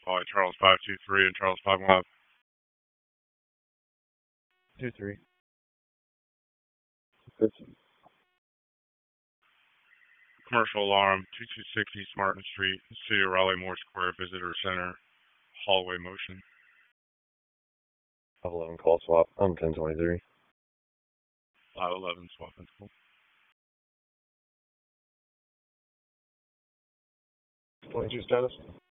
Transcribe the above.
Following Charles 523 and Charles 515. 2-3. 50. Commercial alarm 2260 East Martin Street, City of Raleigh Moore Square Visitor Center, hallway motion. 511 call swap. I'm 1023. 511 swap principal. 22 status.